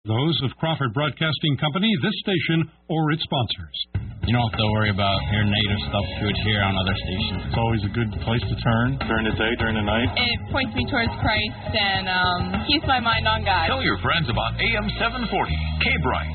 Those of Crawford Broadcasting Company, this station, or its sponsors. You don't have to worry about your native stuff you would hear on other stations. It's always a good place to turn during the day, during the night. It points me towards Christ and keeps my mind on God. Tell your friends about AM 740, K-Bright.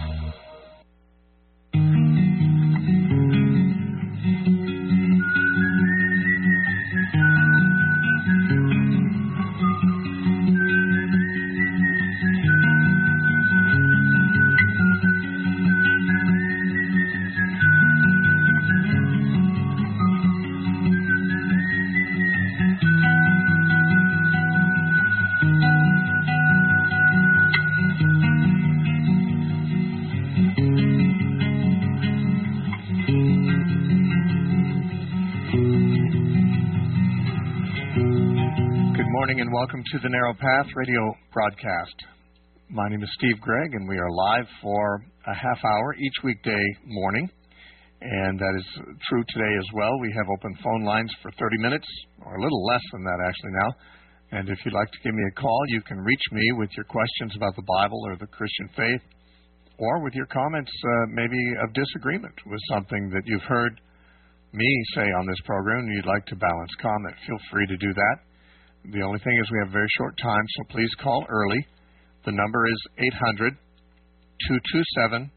And welcome to the Narrow Path radio broadcast. My name is Steve Gregg, and we are live for a half hour each weekday morning, and that is true today as well. We have open phone lines for 30 minutes, or a little less than that actually now, and if you'd like to give me a call, you can reach me with your questions about the Bible or the Christian faith, or with your comments maybe of disagreement with something that you've heard me say on this program and you'd like to balance comment. Feel free to do that. The only thing is we have very short time, so please call early. The number is 800-227-5278.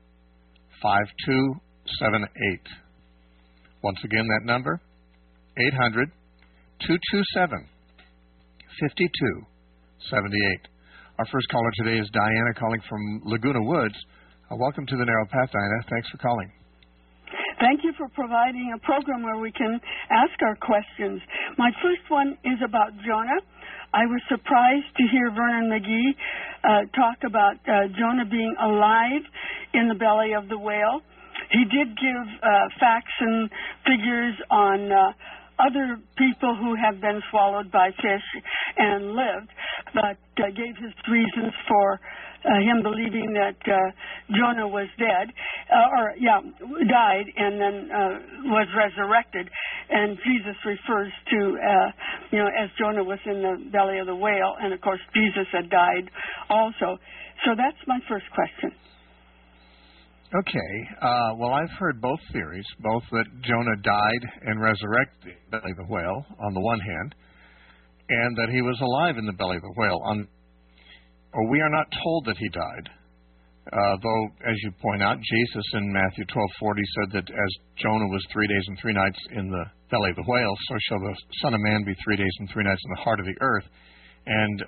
Once again, that number, 800-227-5278. Our first caller today is Diana calling from Laguna Woods. Welcome to the Narrow Path, Diana. Thanks for calling. Thank you for providing a program where we can ask our questions. My first one is about Jonah. I was surprised to hear Vernon McGee talk about Jonah being alive in the belly of the whale. He did give facts and figures on other people who have been swallowed by fish and lived, but gave his reasons for him believing that Jonah was died, and then was resurrected. And Jesus refers to, as Jonah was in the belly of the whale, and of course Jesus had died also. So that's my first question. Okay. Well, I've heard both theories, both that Jonah died and resurrected in the belly of the whale on the one hand, and that he was alive in the belly of the whale. We are not told that he died, though, as you point out, Jesus in Matthew 12:40 said that as Jonah was 3 days and 3 nights in the belly of the whale, so shall the Son of Man be 3 days and 3 nights in the heart of the earth. And,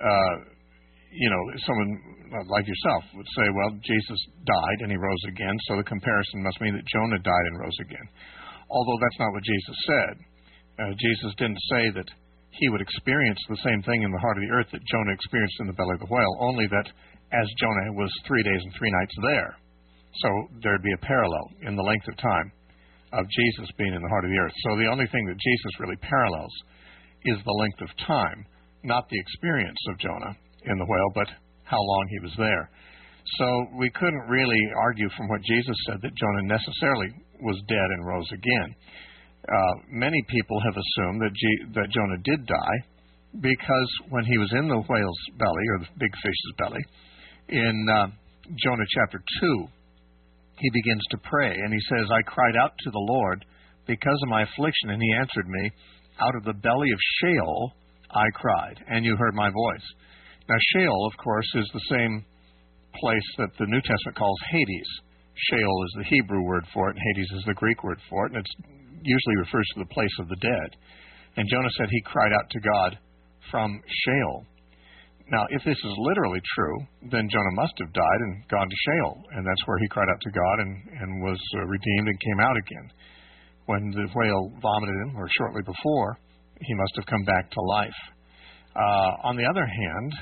someone like yourself would say, well, Jesus died and he rose again, so the comparison must mean that Jonah died and rose again. Although that's not what Jesus said. Jesus didn't say that he would experience the same thing in the heart of the earth that Jonah experienced in the belly of the whale, only that as Jonah was 3 days and 3 nights there. So there'd be a parallel in the length of time of Jesus being in the heart of the earth. So the only thing that Jesus really parallels is the length of time, not the experience of Jonah in the whale, but how long he was there. So we couldn't really argue from what Jesus said that Jonah necessarily was dead and rose again. Many people have assumed that Jonah did die because when he was in the whale's belly, or the big fish's belly, in Jonah chapter 2, he begins to pray, and he says, I cried out to the Lord because of my affliction, and he answered me, out of the belly of Sheol I cried, and you heard my voice. Now, Sheol, of course, is the same place that the New Testament calls Hades. Sheol is the Hebrew word for it, and Hades is the Greek word for it, and it usually refers to the place of the dead. And Jonah said he cried out to God from Sheol. Now, if this is literally true, then Jonah must have died and gone to Sheol, and that's where he cried out to God and was redeemed and came out again. When the whale vomited him, or shortly before, he must have come back to life. On the other hand,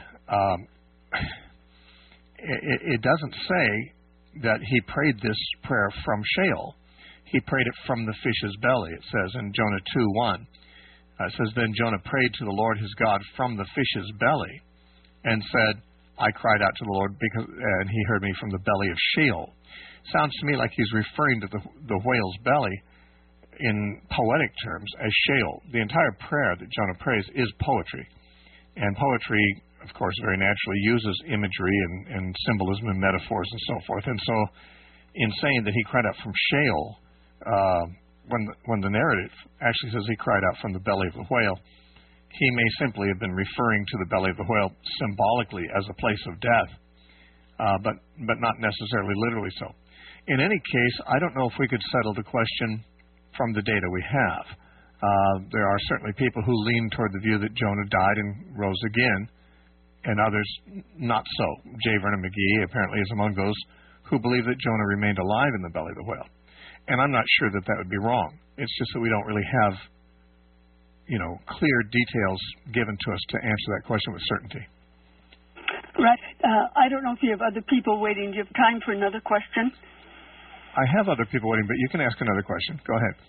it doesn't say that he prayed this prayer from Sheol. He prayed it from the fish's belly, it says in Jonah 2:1. It says, then Jonah prayed to the Lord his God from the fish's belly and said, I cried out to the Lord, and he heard me from the belly of Sheol. Sounds to me like he's referring to the whale's belly in poetic terms as Sheol. The entire prayer that Jonah prays is poetry. And poetry of course, very naturally uses imagery and symbolism and metaphors and so forth. And so in saying that he cried out from Sheol, when the narrative actually says he cried out from the belly of the whale, he may simply have been referring to the belly of the whale symbolically as a place of death, but not necessarily literally so. In any case, I don't know if we could settle the question from the data we have. There are certainly people who lean toward the view that Jonah died and rose again, and others not so. J. Vernon McGee apparently is among those who believe that Jonah remained alive in the belly of the whale. And I'm not sure that that would be wrong. It's just that we don't really have, clear details given to us to answer that question with certainty. Right. I don't know if you have other people waiting. Do you have time for another question? I have other people waiting, but you can ask another question. Go ahead.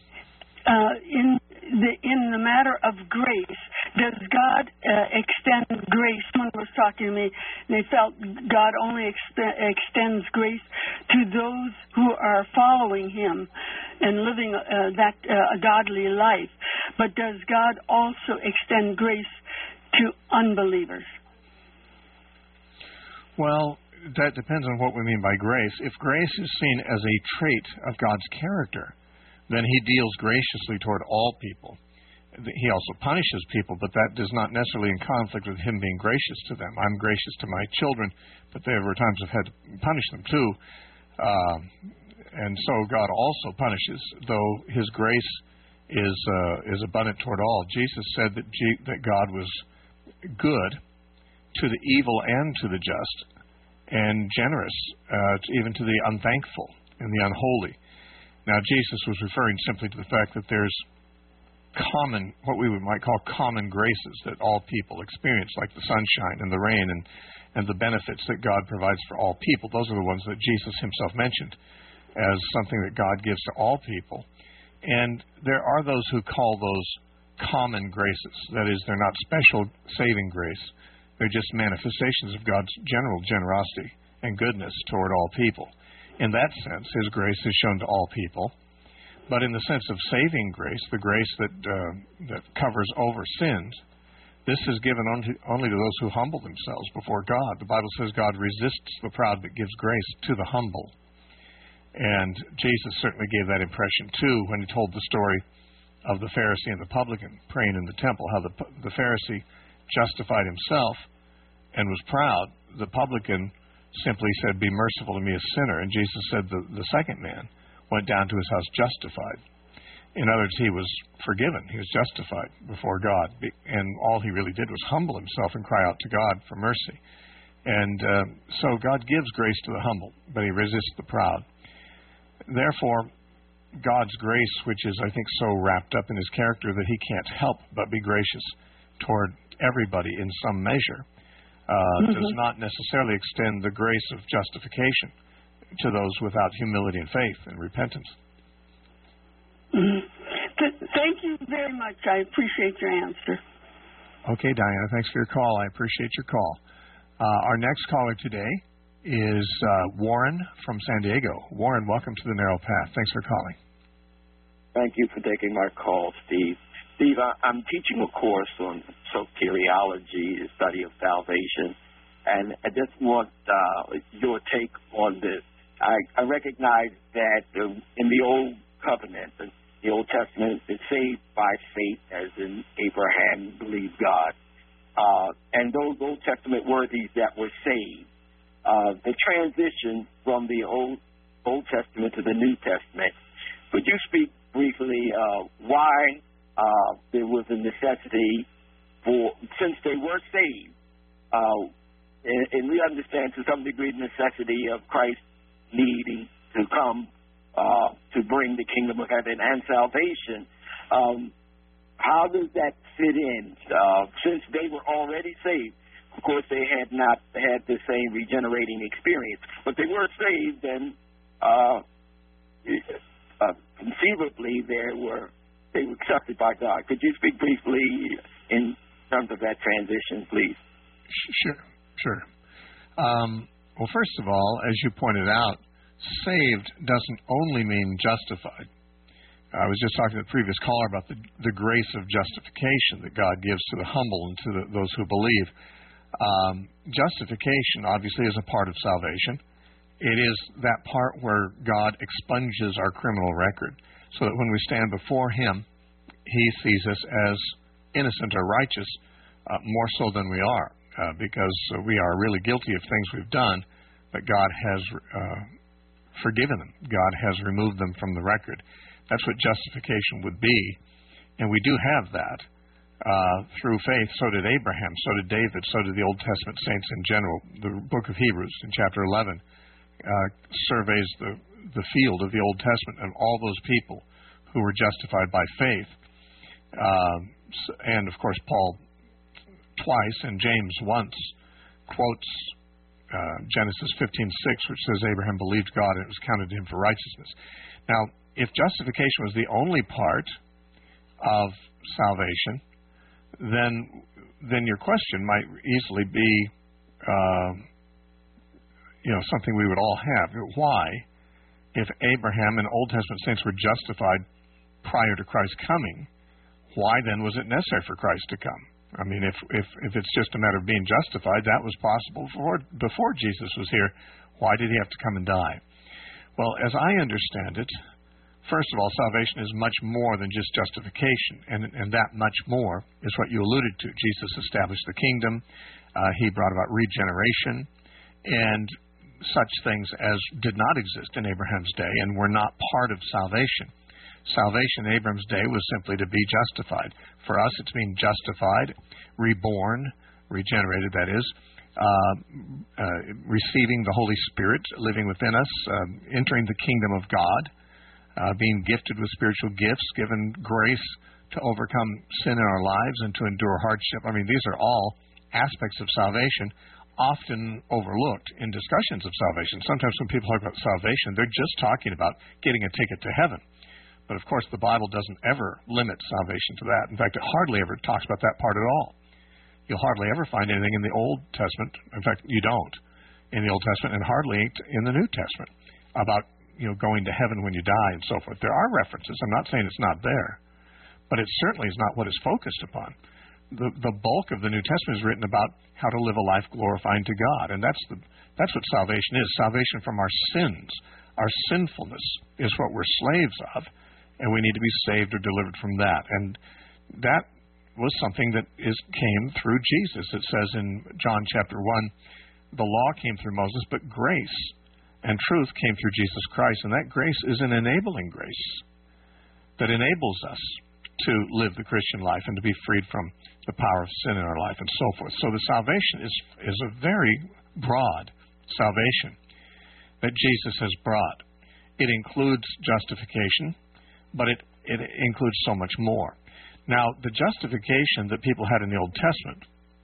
In the matter of grace, does God extend grace? Someone was talking to me, and they felt God only extends grace to those who are following Him and living a godly life. But does God also extend grace to unbelievers? Well, that depends on what we mean by grace. If grace is seen as a trait of God's character, then He deals graciously toward all people. He also punishes people, but that is not necessarily in conflict with Him being gracious to them. I'm gracious to my children, but there were times I've had to punish them too. And so God also punishes, though His grace is abundant toward all. Jesus said that God was good to the evil and to the just, and generous even to the unthankful and the unholy. Now, Jesus was referring simply to the fact that there's what we might call common graces that all people experience, like the sunshine and the rain and the benefits that God provides for all people. Those are the ones that Jesus Himself mentioned as something that God gives to all people. And there are those who call those common graces. That is, they're not special saving grace. They're just manifestations of God's general generosity and goodness toward all people. In that sense, His grace is shown to all people. But in the sense of saving grace, the grace that covers over sins, this is given only to those who humble themselves before God. The Bible says God resists the proud but gives grace to the humble. And Jesus certainly gave that impression too when He told the story of the Pharisee and the publican praying in the temple, how the Pharisee justified himself and was proud. The publican simply said, "Be merciful to me, a sinner." And Jesus said the second man went down to his house justified. In other words, he was forgiven. He was justified before God. And all he really did was humble himself and cry out to God for mercy. And so God gives grace to the humble, but He resists the proud. Therefore, God's grace, which is, I think, so wrapped up in His character that He can't help but be gracious toward everybody in some measure, does not necessarily extend the grace of justification to those without humility and faith and repentance. Thank you very much. I appreciate your answer. Okay, Diana, thanks for your call. I appreciate your call. Our next caller today is Warren from San Diego. Warren, welcome to the Narrow Path. Thanks for calling. Thank you for taking my call, Steve. Steve, I'm teaching a course on soteriology, the study of salvation, and I just want your take on this. I recognize that in the Old Covenant, the Old Testament is saved by faith, as in Abraham believed God. And those Old Testament worthies that were saved, the transition from the Old Testament to the New Testament, would you speak briefly why there was a necessity for, since they were saved, and we understand to some degree the necessity of Christ needing to come to bring the kingdom of heaven and salvation. How does that fit in? Since they were already saved, of course they had not had the same regenerating experience, but they were saved, and conceivably they were accepted by God. Could you speak briefly in terms of that transition, please? Sure. Well, first of all, as you pointed out, saved doesn't only mean justified. I was just talking to the previous caller about the grace of justification that God gives to the humble and to those who believe. Justification, obviously, is a part of salvation. It is that part where God expunges our criminal record, so that when we stand before Him, He sees us as innocent or righteous, more so than we are, because we are really guilty of things we've done, but God has forgiven them. God has removed them from the record. That's what justification would be, and we do have that through faith. So did Abraham, so did David, so did the Old Testament saints in general. The book of Hebrews in chapter 11 surveys the field of the Old Testament and all those people who were justified by faith. And, of course, Paul twice and James once quotes Genesis 15:6, which says Abraham believed God and it was counted to him for righteousness. Now, if justification was the only part of salvation, then your question might easily be something we would all have. Why, if Abraham and Old Testament saints were justified prior to Christ's coming, why then was it necessary for Christ to come? I mean, if it's just a matter of being justified, that was possible before Jesus was here. Why did He have to come and die? Well, as I understand it, first of all, salvation is much more than just justification, and that much more is what you alluded to. Jesus established the kingdom. He brought about regeneration and such things as did not exist in Abraham's day and were not part of salvation. Salvation in Abraham's day was simply to be justified. For us, it's being justified, reborn, regenerated, that is, receiving the Holy Spirit living within us, entering the kingdom of God, being gifted with spiritual gifts, given grace to overcome sin in our lives and to endure hardship. I mean, these are all aspects of salvation, often overlooked in discussions of salvation. Sometimes when people talk about salvation, they're just talking about getting a ticket to heaven. But, of course, the Bible doesn't ever limit salvation to that. In fact, it hardly ever talks about that part at all. You'll hardly ever find anything in the Old Testament. In fact, you don't in the Old Testament, and hardly in the New Testament about going to heaven when you die and so forth. There are references. I'm not saying it's not there, but it certainly is not what is focused upon. The bulk of the New Testament is written about how to live a life glorifying to God, and that's what salvation is. Salvation from our sins, our sinfulness, is what we're slaves of, and we need to be saved or delivered from that. And that was something that came through Jesus. It says in John chapter 1, the law came through Moses, but grace and truth came through Jesus Christ. And that grace is an enabling grace that enables us to live the Christian life and to be freed from the power of sin in our life and so forth. So the salvation is a very broad salvation that Jesus has brought. It includes justification, but it includes so much more. Now, the justification that people had in the Old Testament,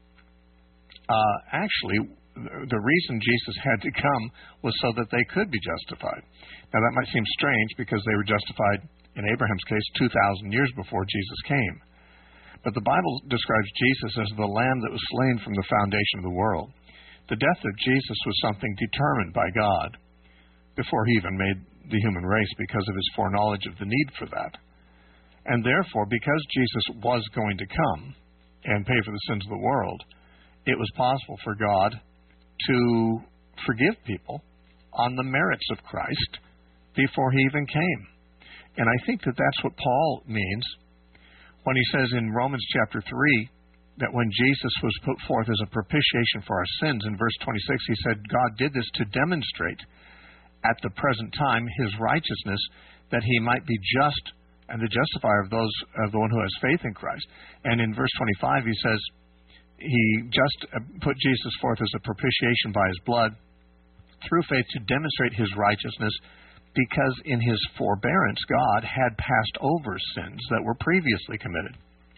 actually, the reason Jesus had to come was so that they could be justified. Now, that might seem strange because they were justified, in Abraham's case, 2,000 years before Jesus came. But the Bible describes Jesus as the Lamb that was slain from the foundation of the world. The death of Jesus was something determined by God before He even made the human race because of His foreknowledge of the need for that. And therefore, because Jesus was going to come and pay for the sins of the world, it was possible for God to forgive people on the merits of Christ before He even came. And I think that that's what Paul means when he says in Romans chapter 3 that when Jesus was put forth as a propitiation for our sins, in verse 26 he said, God did this to demonstrate at the present time His righteousness, that He might be just and the justifier of the one who has faith in Christ. And in verse 25 he says, He just put Jesus forth as a propitiation by His blood through faith to demonstrate His righteousness, because in His forbearance God had passed over sins that were previously committed.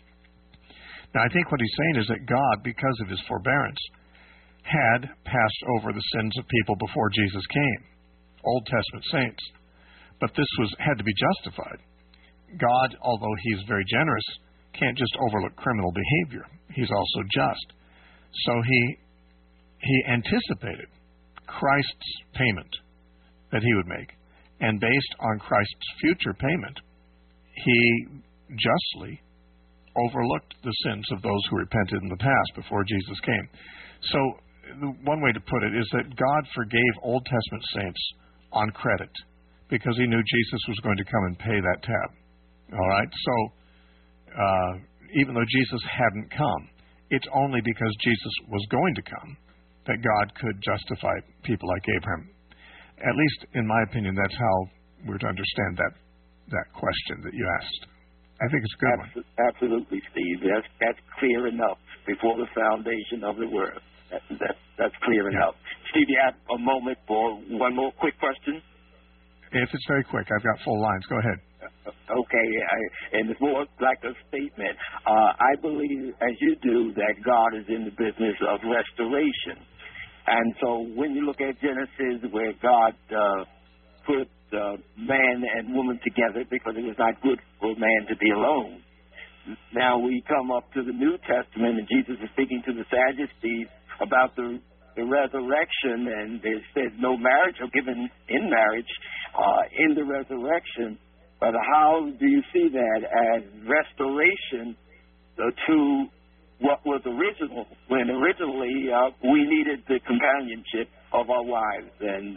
Now I think what he's saying is that God, because of His forbearance, had passed over the sins of people before Jesus came, Old Testament saints. But this had to be justified. God, although He's very generous, can't just overlook criminal behavior. He's also just. So He anticipated Christ's payment that He would make. And based on Christ's future payment, He justly overlooked the sins of those who repented in the past before Jesus came. So one way to put it is that God forgave Old Testament saints on credit because he knew Jesus was going to come and pay that tab. All right? So even though Jesus hadn't come, it's only because Jesus was going to come that God could justify people like Abraham. At least, in my opinion, that's how we're to understand that question that you asked. I think it's a good one. Absolutely, Steve. That's clear enough before the foundation of the world. That's clear enough. Steve, you have a moment for one more quick question? If it's very quick, I've got full lines. Go ahead. Okay, and it's more like a statement. I believe, as you do, that God is in the business of restoration. And so when you look at Genesis, where God put man and woman together because it was not good for man to be alone. Now we come up to the New Testament, and Jesus is speaking to the Sadducees about the resurrection, and they said no marriage or given in marriage in the resurrection. But how do you see that as restoration to what was original, when originally we needed the companionship of our wives, and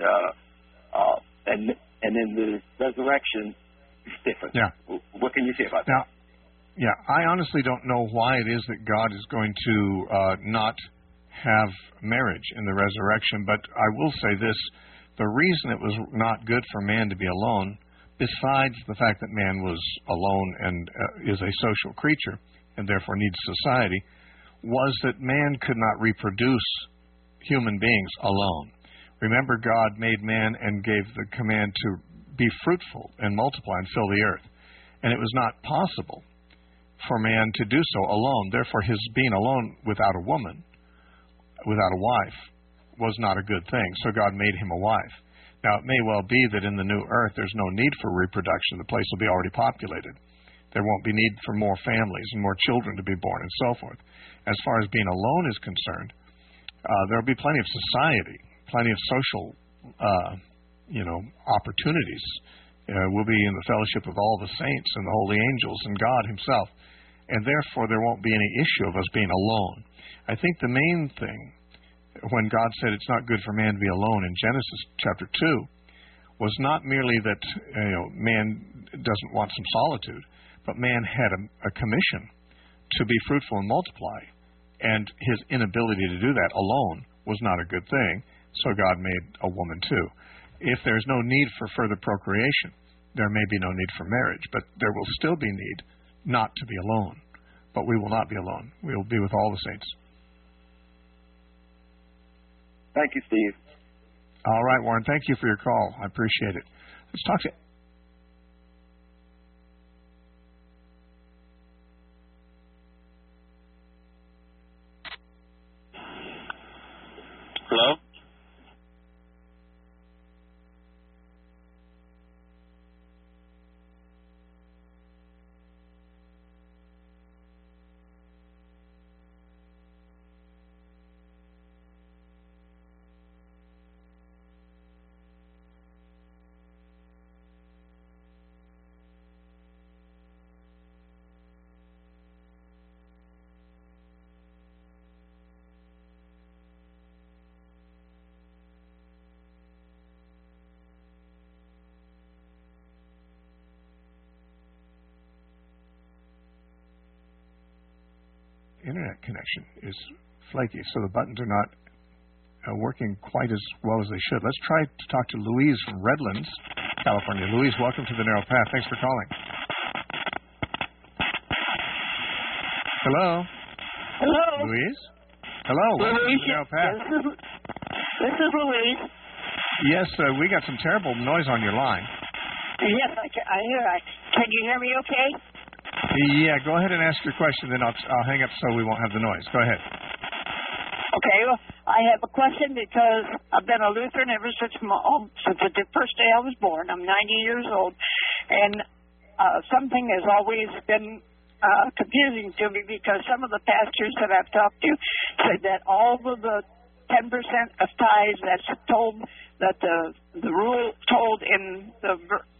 in the resurrection it's different. Yeah. What can you say about that? Yeah, I honestly don't know why it is that God is going to not have marriage in the resurrection, but I will say this. The reason it was not good for man to be alone, besides the fact that man was alone and is a social creature and therefore needs society, was that man could not reproduce human beings alone. Remember, God made man and gave the command to be fruitful and multiply and fill the earth. And it was not possible for man to do so alone. Therefore, his being alone without a woman, without a wife, was not a good thing. So God made him a wife. Now, it may well be that in the new earth there's no need for reproduction. The place will be already populated. There won't be need for more families and more children to be born and so forth. As far as being alone is concerned, there will be plenty of society, plenty of social, opportunities. We'll be in the fellowship of all the saints and the holy angels and God himself. And therefore, there won't be any issue of us being alone. I think the main thing, when God said it's not good for man to be alone in Genesis chapter 2, was not merely that man doesn't want some solitude, but man had a commission to be fruitful and multiply. And his inability to do that alone was not a good thing, so God made a woman too. If there's no need for further procreation, there may be no need for marriage, but there will still be need not to be alone. But we will not be alone. We will be with all the saints. Thank you, Steve. All right, Warren. Thank you for your call. I appreciate it. Let's talk to... Hello? Internet connection is flaky, so the buttons are not working quite as well as they should. Let's try to talk to Louise from Redlands, California. Louise, welcome to the Narrow Path. Thanks for calling. Hello? Hello? Louise? Hello, welcome to the Narrow Path. This is Louise. Yes, we got some terrible noise on your line. Yes, I hear. Can you hear me okay? Yeah, go ahead and ask your question, then I'll hang up so we won't have the noise. Go ahead. Okay, well, I have a question because I've been a Lutheran ever since the first day I was born. I'm 90 years old, and something has always been confusing to me because some of the pastors that I've talked to said that all of the 10% of tithes that's told, that the rule told in the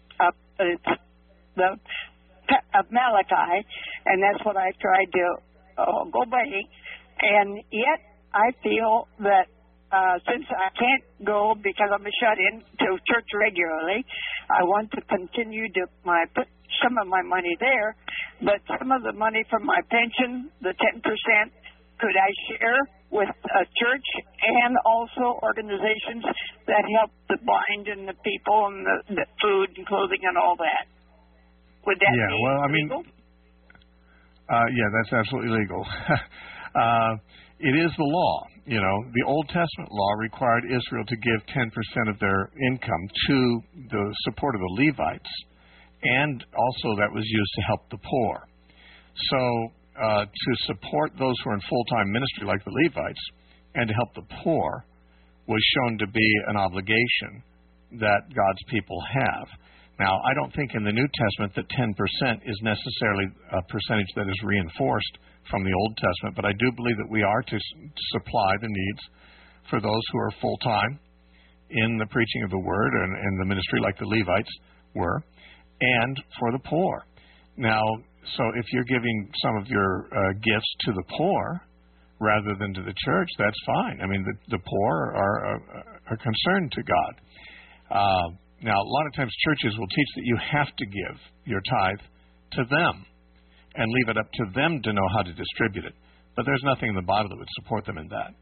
of Malachi, and that's what I tried to go by. And yet, I feel that since I can't go because I'm a shut-in to church regularly, I want to continue to put some of my money there, but some of the money from my pension, the 10%, could I share with a church and also organizations that help the blind and the people and the food and clothing and all that? Would that be legal? Yeah, that's absolutely legal. It is the law. The Old Testament law required Israel to give 10% of their income to the support of the Levites, and also that was used to help the poor. So to support those who are in full-time ministry like the Levites and to help the poor was shown to be an obligation that God's people have. Now, I don't think in the New Testament that 10% is necessarily a percentage that is reinforced from the Old Testament, but I do believe that we are to supply the needs for those who are full-time in the preaching of the Word and the ministry like the Levites were, and for the poor. Now, so if you're giving some of your gifts to the poor rather than to the church, that's fine. I mean, the poor are concerned to God. Now, a lot of times churches will teach that you have to give your tithe to them and leave it up to them to know how to distribute it. But there's nothing in the Bible that would support them in that.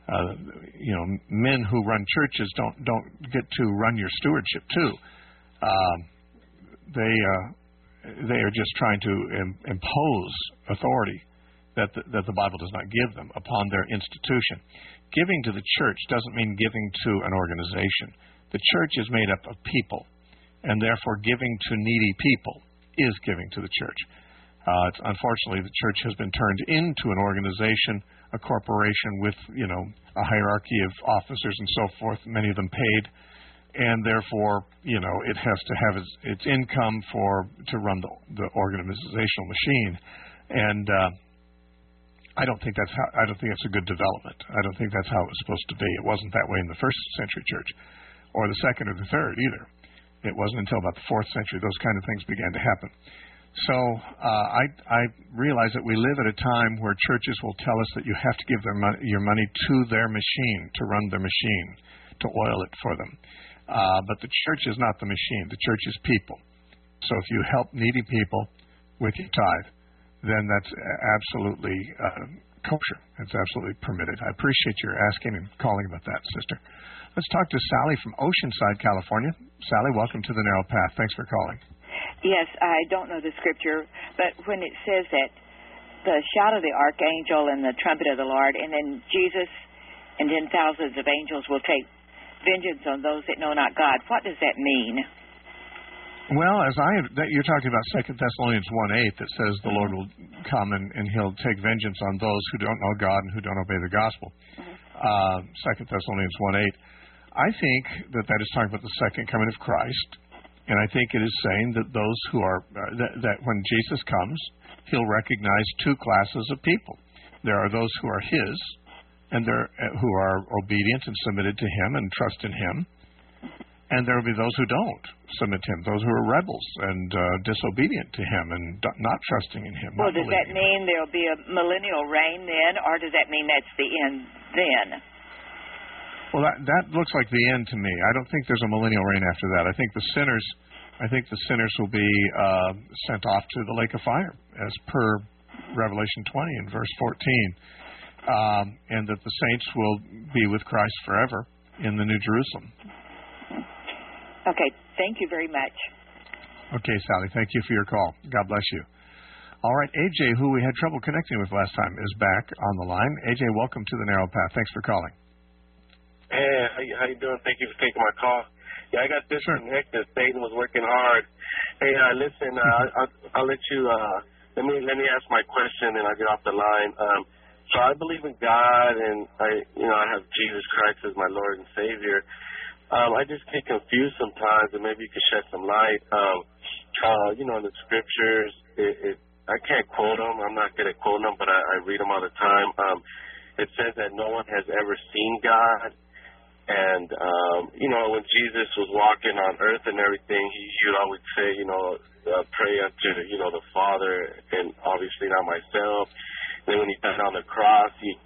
Men who run churches don't get to run your stewardship too. They are just trying to impose authority that the Bible does not give them upon their institution. Giving to the church doesn't mean giving to an organization. The church is made up of people, and therefore giving to needy people is giving to the church. Unfortunately, the church has been turned into an organization, a corporation with, a hierarchy of officers and so forth, many of them paid, and therefore, it has to have its income to run the organizational machine. And I don't think that's a good development. I don't think that's how it was supposed to be. It wasn't that way in the first century church, or the second or the third either. It wasn't until about the 4th century those kind of things began to happen. So I realize that we live at a time where churches will tell us that you have to give your money to their machine, to run their machine, to oil it for them. But the church is not the machine. The church is people. So if you help needy people with your tithe, then that's absolutely kosher. It's absolutely permitted. I appreciate your asking and calling about that, sister. Let's talk to Sally from Oceanside, California. Sally, welcome to the Narrow Path. Thanks for calling. Yes, I don't know the scripture, but when it says that the shout of the archangel and the trumpet of the Lord, and then Jesus and then thousands of angels will take vengeance on those that know not God, what does that mean? Well, you're talking about 2 Thessalonians 1:8 that says the Lord will come and He'll take vengeance on those who don't know God and who don't obey the gospel. 2 Thessalonians 1:8. I think that is talking about the second coming of Christ, and I think it is saying that those who are that when Jesus comes, He'll recognize two classes of people. There are those who are His, and who are obedient and submitted to Him and trust in Him. And there will be those who don't submit to Him, those who are rebels and disobedient to Him and not trusting in Him. Well, does that mean there will be a millennial reign then, or does that mean that's the end then? Well, that looks like the end to me. I don't think there's a millennial reign after that. I think the sinners will be sent off to the lake of fire, as per Revelation 20 and verse 14, and that the saints will be with Christ forever in the New Jerusalem. Okay, thank you very much. Okay, Sally, thank you for your call. God bless you. All right, AJ, who we had trouble connecting with last time, is back on the line. AJ, welcome to the Narrow Path. Thanks for calling. Hey, how you doing? Thank you for taking my call. Yeah, I got disconnected. Satan was working hard. Hey, listen, I'll let you. Let me ask my question, and I'll get off the line. So I believe in God, and I have Jesus Christ as my Lord and Savior. I just get confused sometimes, and maybe you could shed some light. In the scriptures, I can't quote them. I'm not good at quoting them, but I read them all the time. It says that no one has ever seen God. And, when Jesus was walking on earth and everything, he would always say, pray unto, the Father, and obviously not myself. Then when he died on the cross, he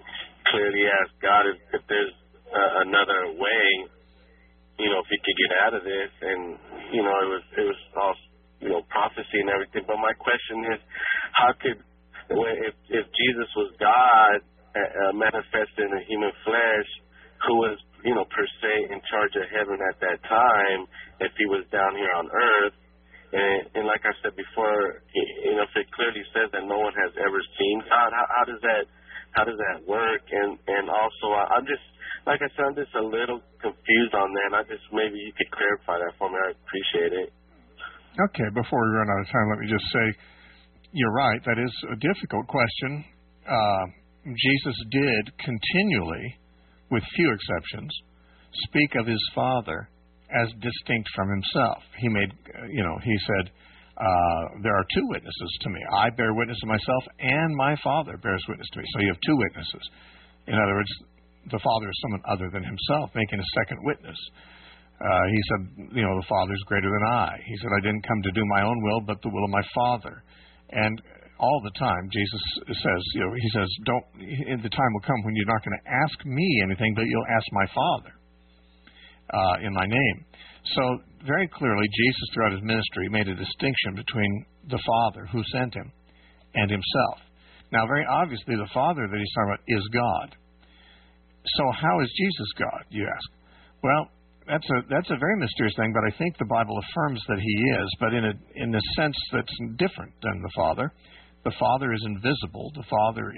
clearly asked God if there's another way, if he could get out of this. And, it was all, prophecy and everything. But my question is, how could, if Jesus was God manifested in a human flesh, who was, per se in charge of heaven at that time, if he was down here on earth? And like I said before, if it clearly says that no one has ever seen God, how does that work? And also, I'm just, like I said, I'm just a little confused on that. Maybe you could clarify that for me. I appreciate it. Okay, before we run out of time, let me just say, you're right. That is a difficult question. Jesus did continually, with few exceptions, speak of his Father as distinct from himself. He made, he said, there are two witnesses to me. I bear witness of myself, and my Father bears witness to me. So you have two witnesses. In other words, the Father is someone other than himself, making a second witness. He said, the Father is greater than I. He said, I didn't come to do my own will, but the will of my Father. And all the time, Jesus says, he says, the time will come when you're not going to ask me anything, but you'll ask my Father in my name. So very clearly, Jesus, throughout his ministry, made a distinction between the Father who sent him and himself. Now, very obviously, the Father that he's talking about is God. So how is Jesus God, you ask? Well, that's a very mysterious thing, but I think the Bible affirms that he is, but in a sense that's different than the Father. The Father is invisible. The Father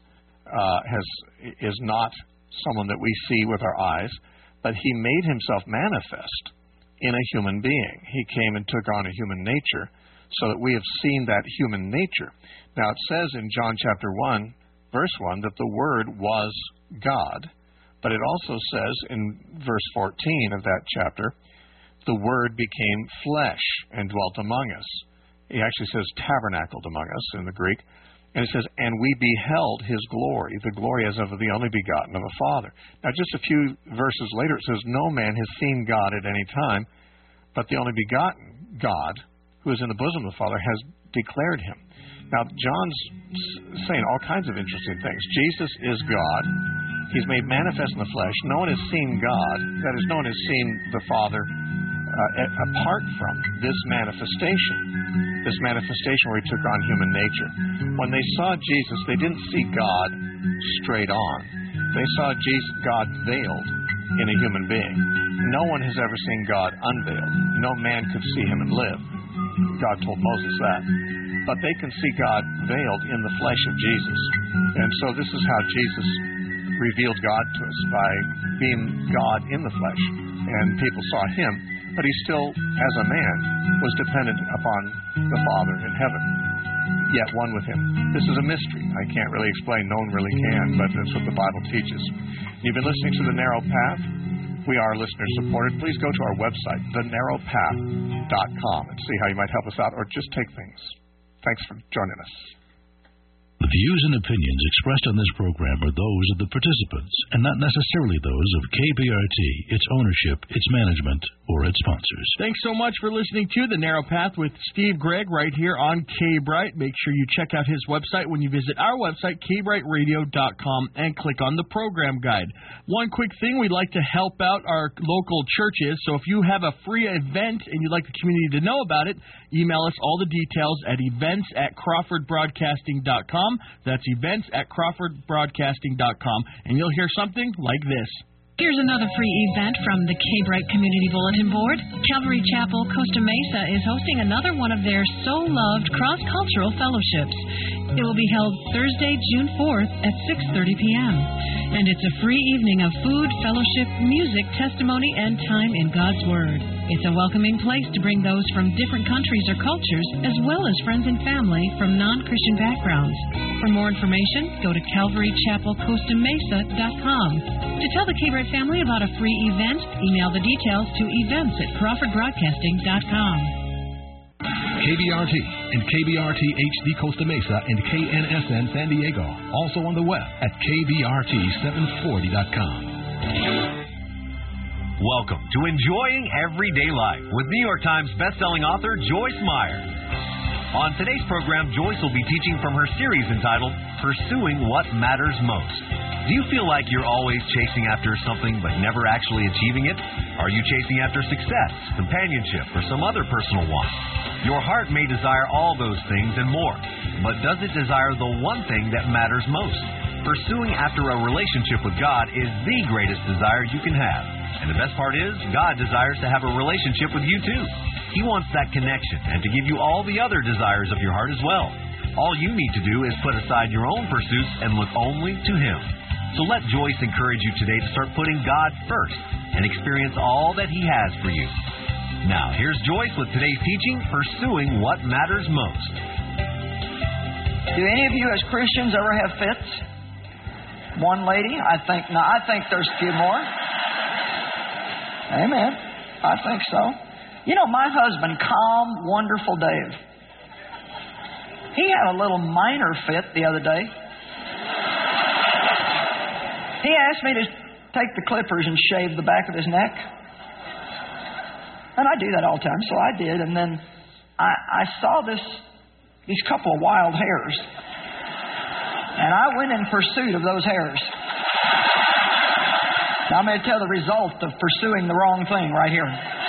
is not someone that we see with our eyes, but he made himself manifest in a human being. He came and took on a human nature so that we have seen that human nature. Now, it says in John chapter 1, verse 1, that the Word was God, but it also says in verse 14 of that chapter, the Word became flesh and dwelt among us. He actually says tabernacled among us in the Greek. And it says, and we beheld his glory, the glory as of the only begotten of a Father. Now, just a few verses later, it says, no man has seen God at any time, but the only begotten God, who is in the bosom of the Father, has declared him. Now, John's saying all kinds of interesting things. Jesus is God. He's made manifest in the flesh. No one has seen God. That is, no one has seen the Father apart from this manifestation where he took on human nature. When they saw Jesus, they didn't see God straight on. They saw God veiled in a human being. No one has ever seen God unveiled. No man could see him and live. God told Moses that. But they can see God veiled in the flesh of Jesus. And so this is how Jesus revealed God to us, by being God in the flesh. And people saw him, but he still, as a man, was dependent upon the Father in heaven, yet one with him. This is a mystery. I can't really explain. No one really can, but that's what the Bible teaches. You've been listening to The Narrow Path. We are listener-supported. Please go to our website, thenarrowpath.com, and see how you might help us out, or just take things. Thanks for joining us. The views and opinions expressed on this program are those of the participants, and not necessarily those of KBRT, its ownership, its management, or its sponsors. Thanks so much for listening to The Narrow Path with Steve Gregg right here on K-Bright. Make sure you check out his website when you visit our website, kbrightradio.com, and click on the program guide. One quick thing, we'd like to help out our local churches, so if you have a free event and you'd like the community to know about it, email us all the details at events@crawfordbroadcasting.com. That's events@crawfordbroadcasting.com, and you'll hear something like this. Here's another free event from the K-Bright Community Bulletin Board. Calvary Chapel, Costa Mesa is hosting another one of their so-loved cross-cultural fellowships. It will be held Thursday, June 4th at 6:30 p.m. And it's a free evening of food, fellowship, music, testimony, and time in God's Word. It's a welcoming place to bring those from different countries or cultures, as well as friends and family from non-Christian backgrounds. For more information, go to CalvaryChapelCostaMesa.com. To tell the K-Bright family about a free event, email the details to events@CrawfordBroadcasting.com. KBRT and KBRT HD Costa Mesa and KNSN San Diego. Also on the web at KBRT740.com. Welcome to Enjoying Everyday Life with New York Times bestselling author Joyce Meyer. On today's program, Joyce will be teaching from her series entitled Pursuing What Matters Most. Do you feel like you're always chasing after something but never actually achieving it? Are you chasing after success, companionship, or some other personal want? Your heart may desire all those things and more, but does it desire the one thing that matters most? Pursuing after a relationship with God is the greatest desire you can have. And the best part is, God desires to have a relationship with you too. He wants that connection and to give you all the other desires of your heart as well. All you need to do is put aside your own pursuits and look only to Him. So let Joyce encourage you today to start putting God first and experience all that He has for you. Now, here's Joyce with today's teaching, Pursuing What Matters Most. Do any of you as Christians ever have fits? One lady? I think not. I think there's a few more. Amen. I think so. You know, my husband, calm, wonderful Dave, he had a little minor fit the other day. He asked me to take the clippers and shave the back of his neck. And I do that all the time, so I did. And then I saw these couple of wild hairs. And I went in pursuit of those hairs. Now I'm going to tell the result of pursuing the wrong thing right here.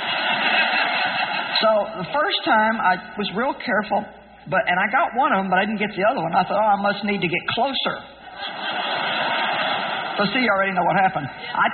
So the first time I was real careful, and I got one of them, but I didn't get the other one. I thought, I must need to get closer. So see, you already know what happened. I